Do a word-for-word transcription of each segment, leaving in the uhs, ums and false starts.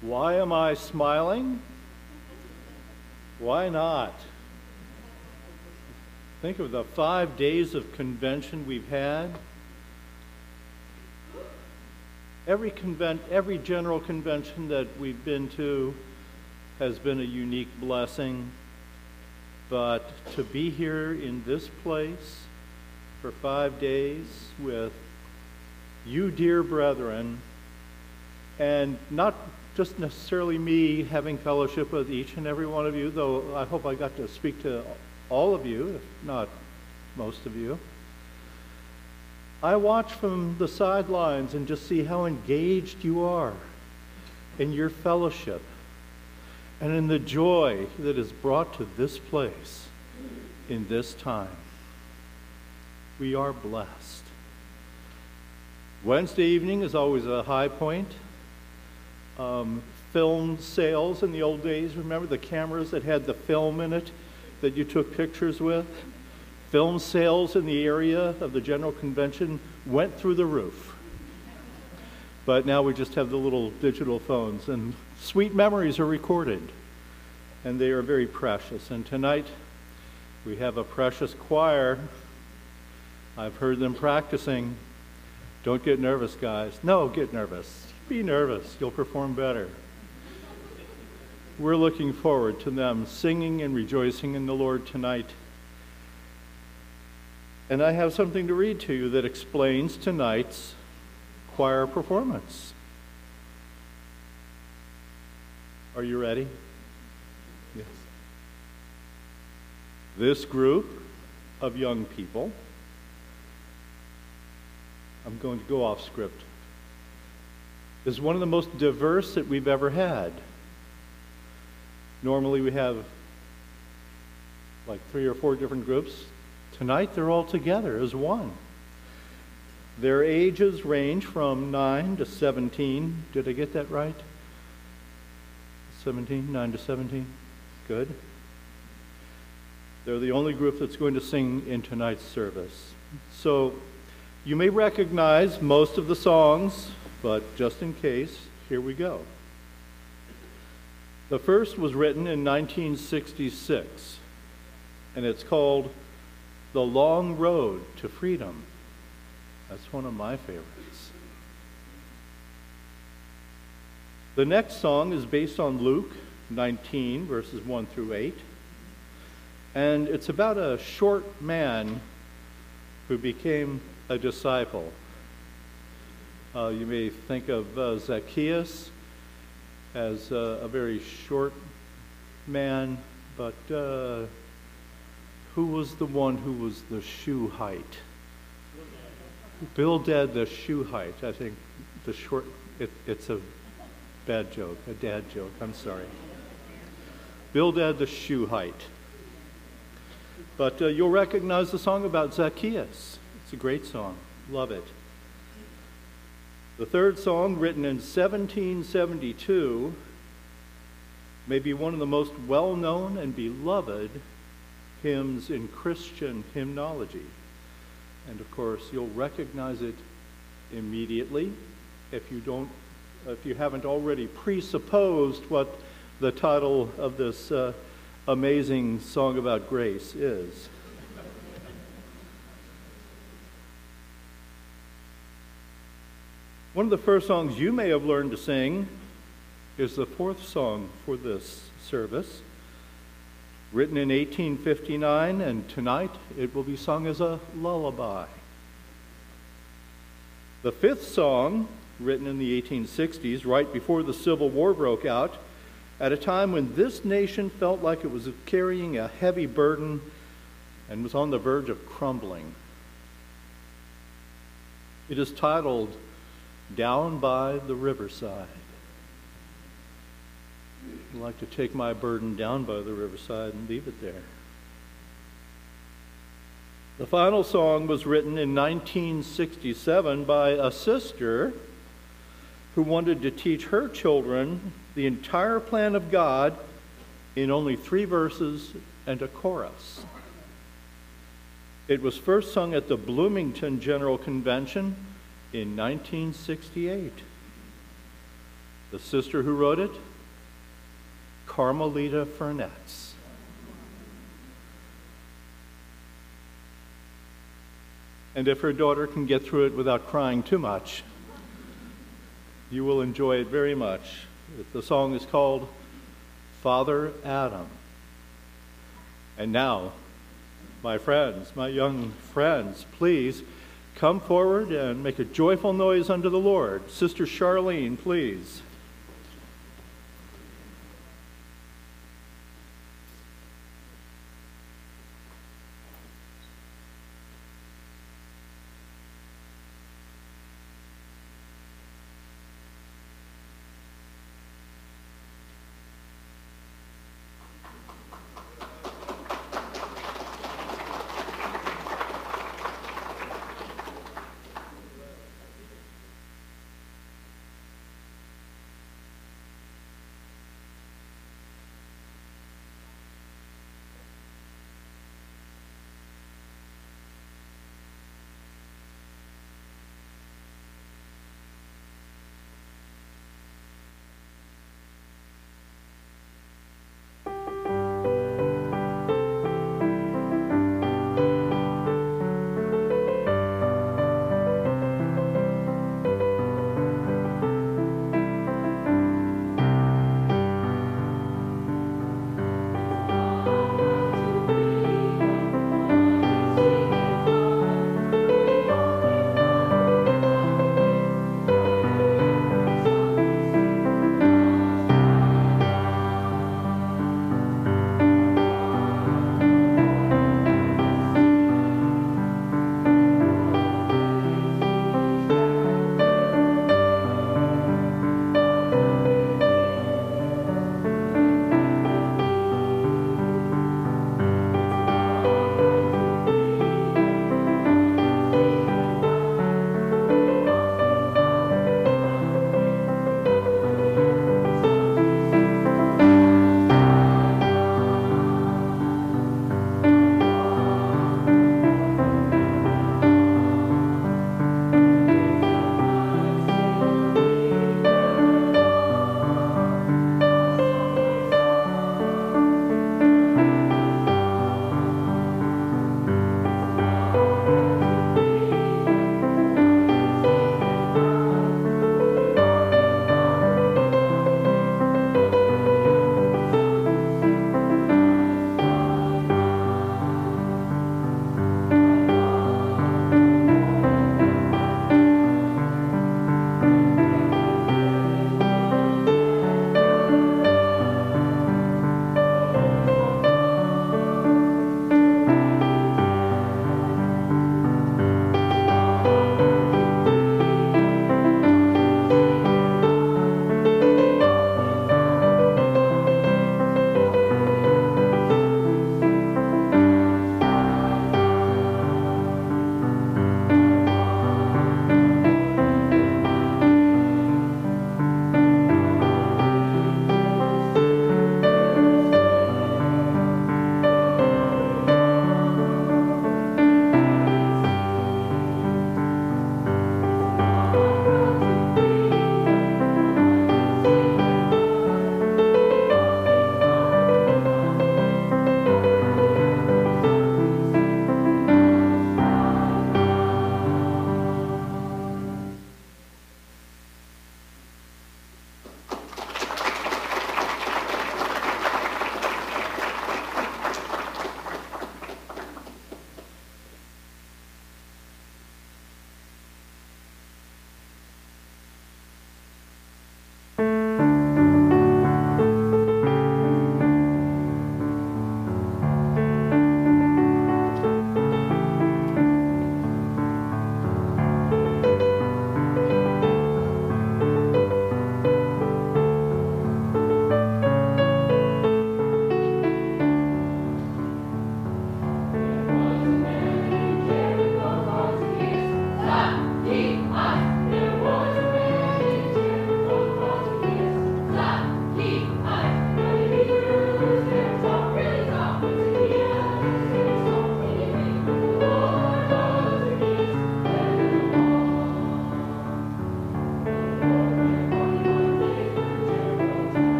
Why am I smiling? Why not? Think of the five days of convention we've had. Every convent, every general convention that we've been to has been a unique blessing. But to be here in this place for five days with you, dear brethren, and not just necessarily me having fellowship with each and every one of you, though I hope I got to speak to all of you, if not most of you. I watch from the sidelines and just see how engaged you are in your fellowship and in the joy that is brought to this place in this time. We are blessed. Wednesday evening is always a high point. Um, film sales in the old days, remember the cameras that had the film in it that you took pictures with? Film sales in the area of the General Convention went through the roof. But now we just have the little digital phones, and sweet memories are recorded, and they are very precious. And tonight we have a precious choir. I've heard them practicing. Don't get nervous, guys. No, get nervous. Be nervous. You'll perform better. We're looking forward to them singing and rejoicing in the Lord tonight. And I have something to read to you that explains tonight's choir performance. Are you ready? Yes. This group of young people, I'm going to go off script, is one of the most diverse that we've ever had. Normally we have like three or four different groups. Tonight they're all together as one. Their ages range from nine to seventeen. Did I get that right? seventeen, nine to seventeen. Good. They're the only group that's going to sing in tonight's service. So you may recognize most of the songs, but just in case, here we go. The first was written in nineteen sixty-six, and it's called The Long Road to Freedom. That's one of my favorites. The next song is based on Luke nineteen, verses one through eight, and it's about a short man who became a disciple. Uh, you may think of uh, Zacchaeus as uh, a very short man, but uh, who was the one who was the shoe height? Bildad the shoe height. I think the short, it, it's a bad joke, a dad joke, I'm sorry. Bildad the shoe height. But uh, you'll recognize the song about Zacchaeus. It's a great song. Love it. The third song, written in seventeen seventy-two, may be one of the most well-known and beloved hymns in Christian hymnology. And of course, you'll recognize it immediately if you don't, if you haven't already presupposed what the title of this uh, amazing song about grace is. One of the first songs you may have learned to sing is the fourth song for this service, written in eighteen fifty-nine, and tonight it will be sung as a lullaby. The fifth song, written in the eighteen sixties, right before the Civil War broke out, at a time when this nation felt like it was carrying a heavy burden and was on the verge of crumbling. It is titled, Down by the Riverside. I'd like to take my burden down by the riverside and leave it there. The final song was written in nineteen sixty-seven by a sister who wanted to teach her children the entire plan of God in only three verses and a chorus. It was first sung at the Bloomington General Convention in nineteen sixty-eight. The sister who wrote it, Carmelita Furnetz. And if her daughter can get through it without crying too much, you will enjoy it very much. The song is called Father Adam. And now, my friends, my young friends, please come forward and make a joyful noise unto the Lord. Sister Charlene, please.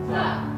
Sup?